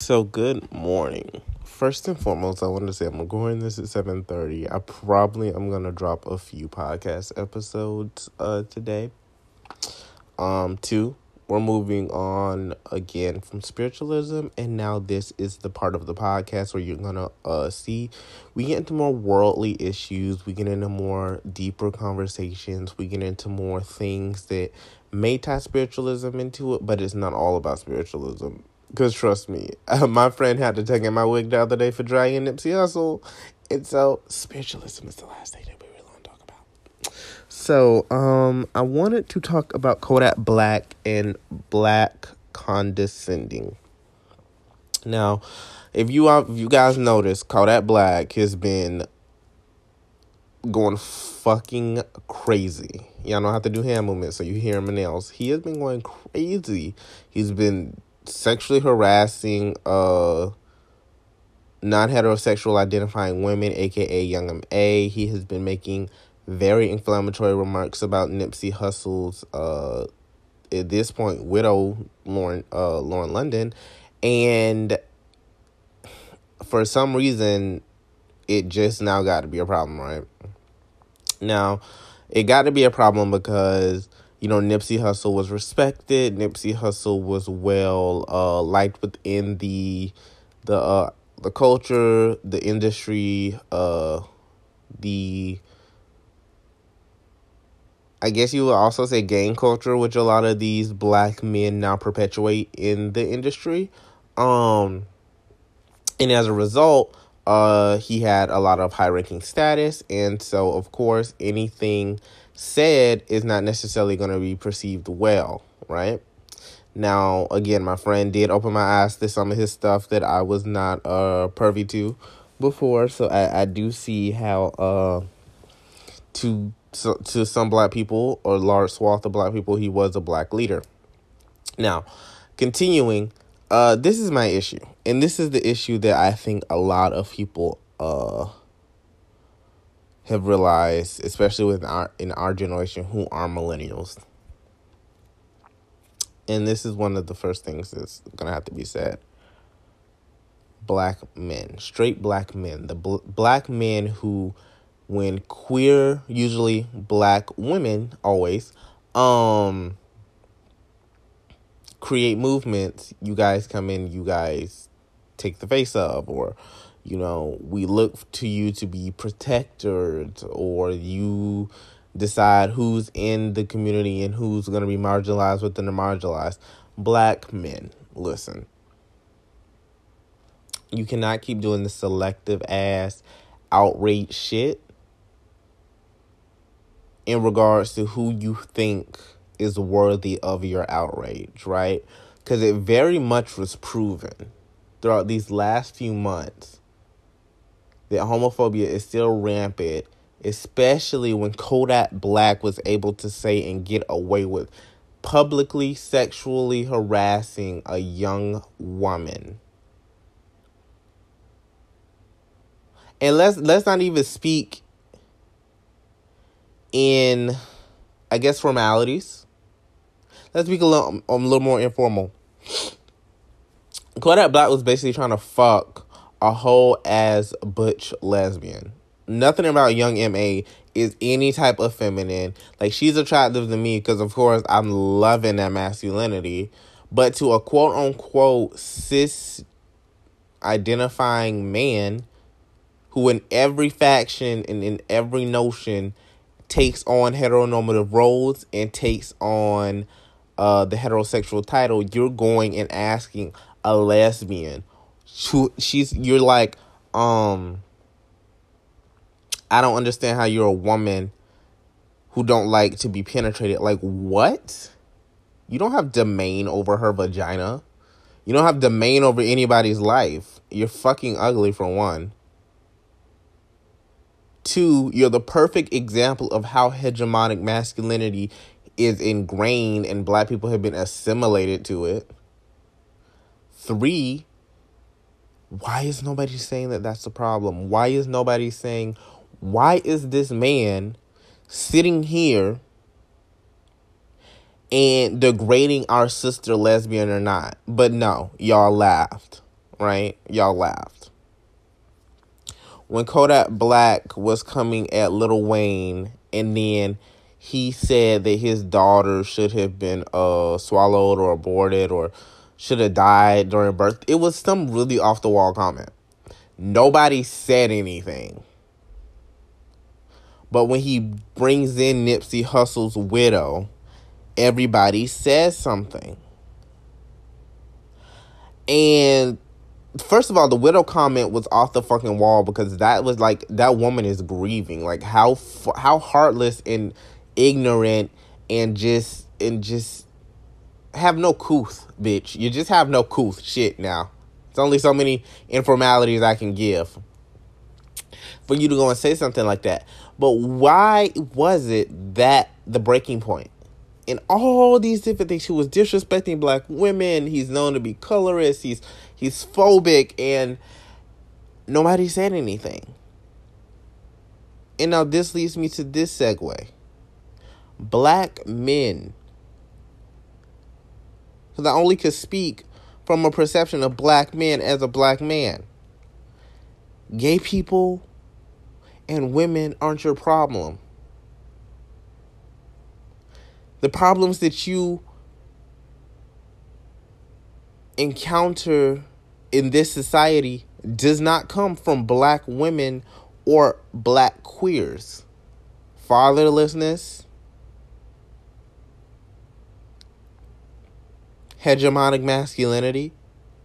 So good morning. First and foremost, I want to say I'm recording this at 7:30. I probably am gonna drop a few podcast episodes today. Two, we're moving on again from spiritualism, and now this is the part of the podcast where you're gonna see we get into more worldly issues, we get into more deeper conversations, we get into more things that may tie spiritualism into it, but it's not all about spiritualism. Because trust me, my friend had to take in my wig the other day for dragging Nipsey Hussle. And so, spiritualism is the last thing that we really want to talk about. So, I wanted to talk about Kodak Black and Black condescending. Now, if you guys notice, Kodak Black has been going fucking crazy. Y'all know how to do hand movements, so you hear him and nails. He has been going crazy. He's been sexually harassing non-heterosexual identifying women, aka Young M.A. He has been making very inflammatory remarks about Nipsey Hussle's at this point widow, Lauren London, and for some reason it just now got to be a problem, right? Now, it got to be a problem because Nipsey Hussle was respected. Nipsey Hussle was well liked within the culture, the industry, I guess you would also say gang culture, which a lot of these black men now perpetuate in the industry. And as a result, he had a lot of high-ranking status, and so, of course, anything said is not necessarily going to be perceived well, right? Now, again, my friend did open my eyes to some of his stuff that I was not privy to before, so I do see how to some black people, or large swath of black people, he was a black leader. Now, continuing, this is my issue, and this is the issue that I think a lot of people have realized, especially in our generation, who are millennials. And this is one of the first things that's gonna have to be said. Black men, straight black men, the black men who, when queer, usually black women, always, create movements, you guys come in, you guys take the face of, or, we look to you to be protectors, or you decide who's in the community and who's going to be marginalized within the marginalized. Black men, listen. You cannot keep doing the selective ass outrage shit in regards to who you think is worthy of your outrage, right? Because it very much was proven throughout these last few months that homophobia is still rampant, especially when Kodak Black was able to say and get away with publicly sexually harassing a young woman. And let's not even speak in, I guess, formalities. Let's speak a little more informal. Kodak Black was basically trying to fuck a whole ass butch lesbian. Nothing about Young M.A. is any type of feminine. Like, she's attractive to me because, of course, I'm loving that masculinity. But to a quote-unquote cis-identifying man who in every faction and in every notion takes on heteronormative roles and takes on the heterosexual title, you're going and asking a lesbian. You're like, I don't understand how you're a woman who don't like to be penetrated. Like, what? You don't have domain over her vagina. You don't have domain over anybody's life. You're fucking ugly, for one. Two, you're the perfect example of how hegemonic masculinity is ingrained and black people have been assimilated to it. Three, why is nobody saying that that's the problem? Why is nobody saying, why is this man sitting here and degrading our sister, lesbian or not? But no, y'all laughed, right? Y'all laughed. When Kodak Black was coming at Lil Wayne, and then he said that his daughter should have been swallowed or aborted or should have died during birth. It was some really off the wall comment. Nobody said anything. But when he brings in Nipsey Hussle's widow, everybody says something. And first of all, the widow comment was off the fucking wall because that was like, that woman is grieving. Like how heartless and ignorant and just have no couth, bitch. You just have no couth shit now. It's only so many informalities I can give for you to go and say something like that. But why was it that the breaking point? In all these different things, he was disrespecting black women. He's known to be colorist. He's phobic, and nobody said anything. And now this leads me to this segue. Black men. Because I only could speak from a perception of black men as a black man. Gay people and women aren't your problem. The problems that you encounter in this society does not come from black women or black queers. Fatherlessness, hegemonic masculinity,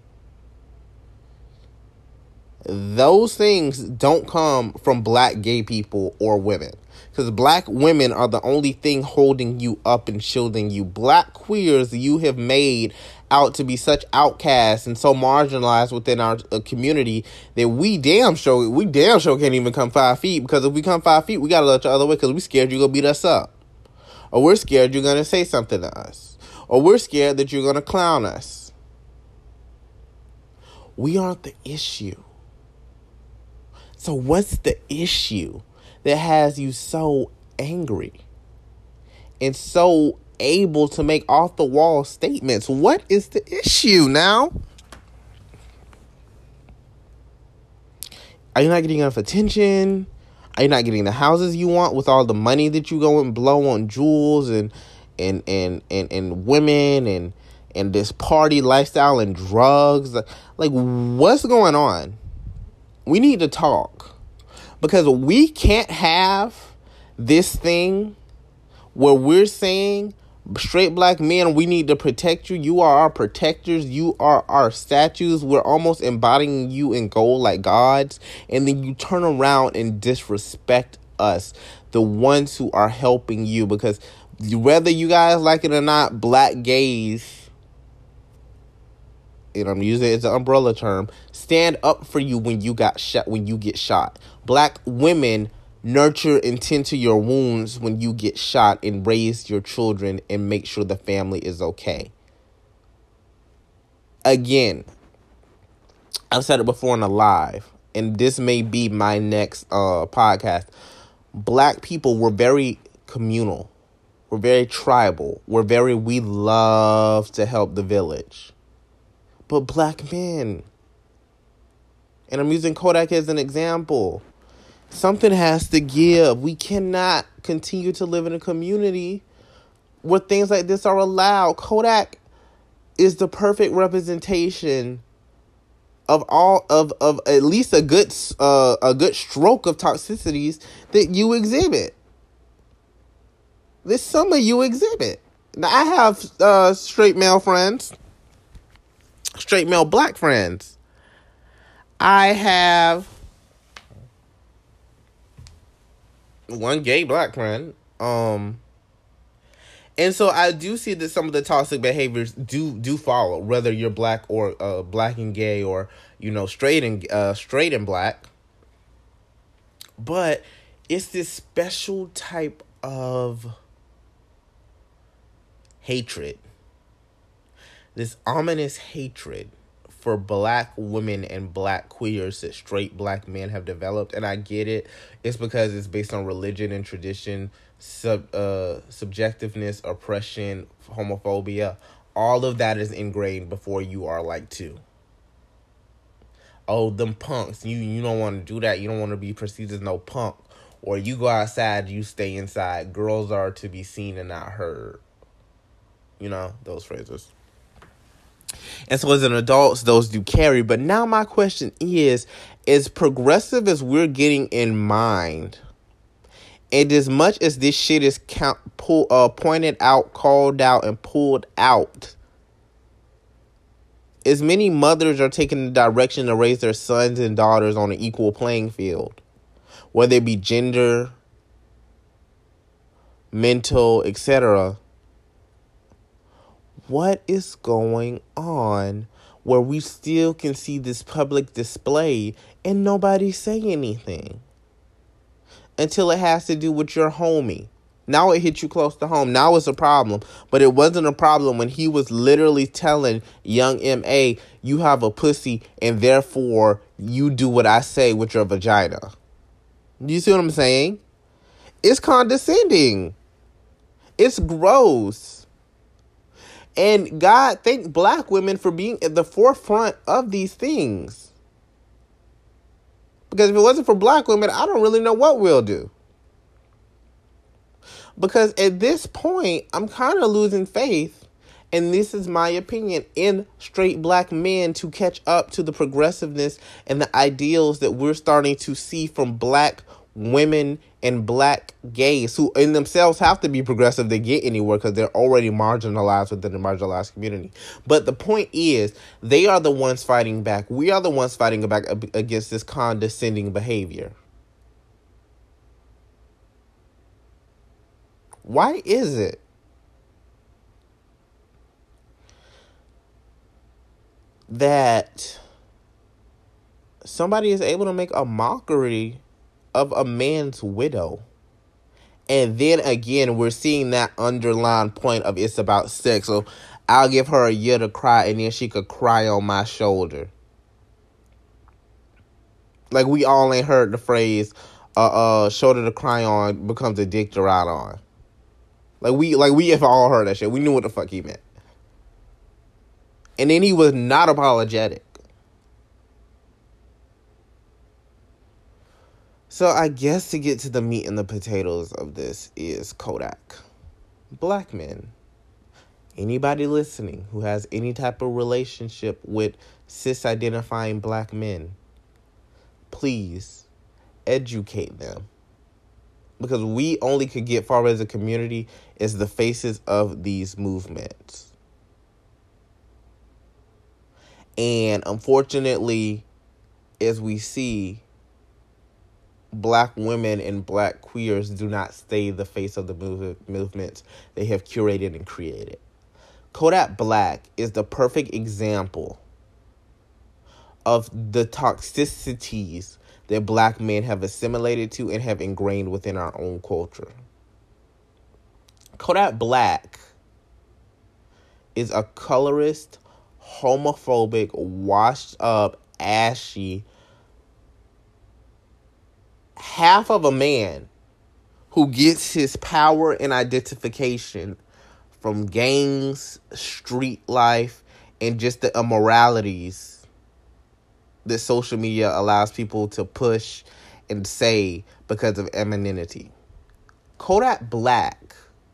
those things don't come from black gay people or women. Because black women are the only thing holding you up and shielding you. Black queers you have made out to be such outcasts and so marginalized within our community that we damn sure can't even come 5 feet. Because if we come 5 feet, we got to let the other way because we scared you're going to beat us up. Or we're scared you're going to say something to us. Or we're scared that you're going to clown us. We aren't the issue. So what's the issue that has you so angry and so able to make off the wall statements? What is the issue now? Are you not getting enough attention? Are you not getting the houses you want with all the money that you go and blow on jewels and women and this party lifestyle and drugs? Like, what's going on? We need to talk, because we can't have this thing where we're saying, straight black men, we need to protect you. You are our protectors. You are our statues. We're almost embodying you in gold like gods. And then you turn around and disrespect us, the ones who are helping you. Because whether you guys like it or not, black gays, and I'm using it as an umbrella term, stand up for you when you get shot. Black women nurture and tend to your wounds when you get shot and raise your children and make sure the family is okay. Again, I've said it before in a live, and this may be my next podcast. Black people were very communal. We're very tribal. We love to help the village. But black men, and I'm using Kodak as an example, something has to give. We cannot continue to live in a community where things like this are allowed. Kodak is the perfect representation of all of at least a good stroke of toxicities that you exhibit. This some of you exhibit. Now, I have straight male friends. Straight male black friends. I have one gay black friend. And so I do see that some of the toxic behaviors do follow, whether you're black or black and gay, or straight and black. But it's this special type of hatred. This ominous hatred for black women and black queers that straight black men have developed. And I get it. It's because it's based on religion and tradition, subjectiveness, oppression, homophobia. All of that is ingrained before you are like 2. oh, them punks. You don't want to do that. You don't want to be perceived as no punk. Or you go outside, you stay inside. Girls are to be seen and not heard. You know, those phrases. And so as an adult, those do carry. But now my question is, as progressive as we're getting in mind, and as much as this shit is pointed out, called out, and pulled out, as many mothers are taking the direction to raise their sons and daughters on an equal playing field, whether it be gender, mental, etc., what is going on where we still can see this public display and nobody say anything? Until it has to do with your homie. Now it hit you close to home. Now it's a problem. But it wasn't a problem when he was literally telling young M.A., you have a pussy and therefore you do what I say with your vagina. Do you see what I'm saying? It's condescending. It's gross. And God thank black women for being at the forefront of these things. Because if it wasn't for black women, I don't really know what we'll do. Because at this point, I'm kind of losing faith, and this is my opinion, in straight black men to catch up to the progressiveness and the ideals that we're starting to see from black women and black gays, who in themselves have to be progressive to get anywhere because they're already marginalized within the marginalized community. But the point is, they are the ones fighting back. We are the ones fighting back against this condescending behavior. Why is it that somebody is able to make a mockery of a man's widow? And then again, we're seeing that underlying point of it's about sex. So I'll give her a year to cry and then she could cry on my shoulder. Like we all ain't heard the phrase, shoulder to cry on becomes a dick to ride on. Like we have all heard that shit. We knew what the fuck he meant. And then he was not apologetic. So I guess to get to the meat and the potatoes of this is Kodak. Black men. Anybody listening who has any type of relationship with cis-identifying black men, please educate them. Because we only could get far as a community as the faces of these movements. And unfortunately, as we see, black women and black queers do not stay the face of the movements they have curated and created. Kodak Black is the perfect example of the toxicities that black men have assimilated to and have ingrained within our own culture. Kodak Black is a colorist, homophobic, washed up, ashy, half of a man who gets his power and identification from gangs, street life, and just the immoralities that social media allows people to push and say because of anonymity. Kodak Black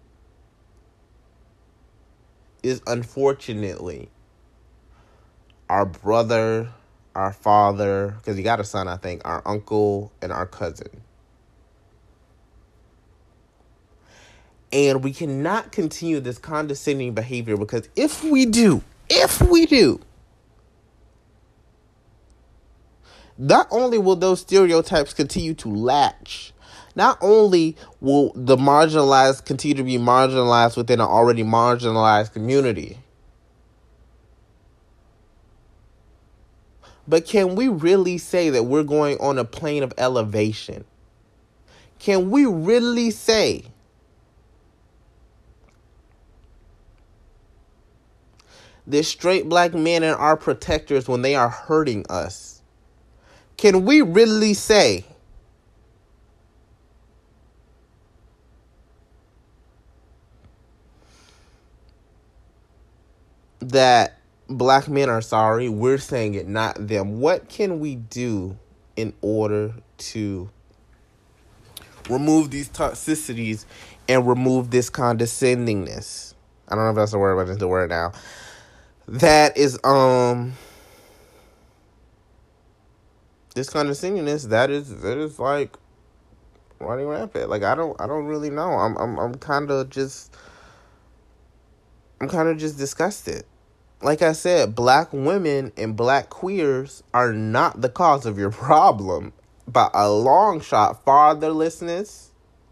is unfortunately our brother, our father, because he got a son, I think, our uncle, and our cousin. And we cannot continue this condescending behavior because if we do, not only will those stereotypes continue to latch, not only will the marginalized continue to be marginalized within an already marginalized community, but can we really say that we're going on a plane of elevation? Can we really say that straight black men are our protectors when they are hurting us? Can we really say that black men are sorry. We're saying it, not them. What can we do in order to remove these toxicities and remove this condescendingness? I don't know if that's the word, but it's the word now. That is, this condescendingness, that is like running rampant. Like, I don't really know. I'm kind of just disgusted. Like I said, black women and black queers are not the cause of your problem. By a long shot, fatherlessness,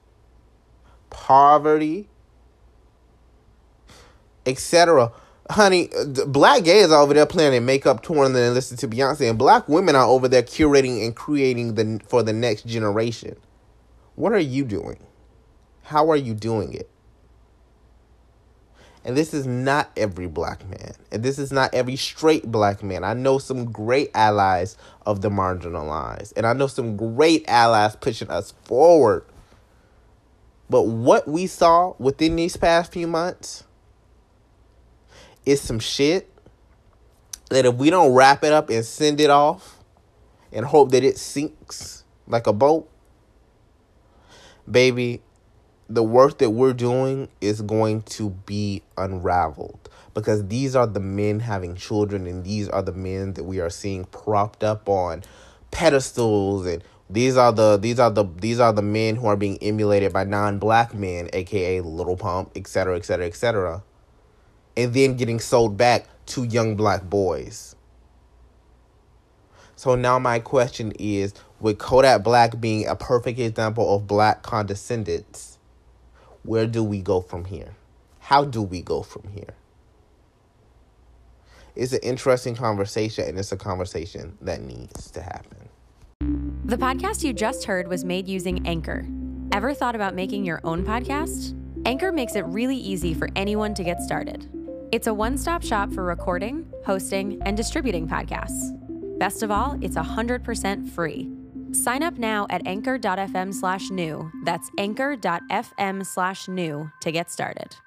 poverty, etc. Honey, black gays are over there planning makeup, touring, and listening to Beyonce, and black women are over there curating and creating for the next generation. What are you doing? How are you doing it? And this is not every black man. And this is not every straight black man. I know some great allies of the marginalized. And I know some great allies pushing us forward. But what we saw within these past few months is some shit that if we don't wrap it up and send it off and hope that it sinks like a boat, baby, the work that we're doing is going to be unraveled, because these are the men having children, and these are the men that we are seeing propped up on pedestals, and these are the men who are being emulated by non-black men, aka Little Pump, etc., etc., etc., and then getting sold back to young black boys. So now my question is, with Kodak Black being a perfect example of black condescendence, where do we go from here? How do we go from here? It's an interesting conversation, and it's a conversation that needs to happen. The podcast you just heard was made using Anchor. Ever thought about making your own podcast? Anchor makes it really easy for anyone to get started. It's a one-stop shop for recording, hosting, and distributing podcasts. Best of all, it's 100% free. Sign up now at anchor.fm/new. That's anchor.fm/new to get started.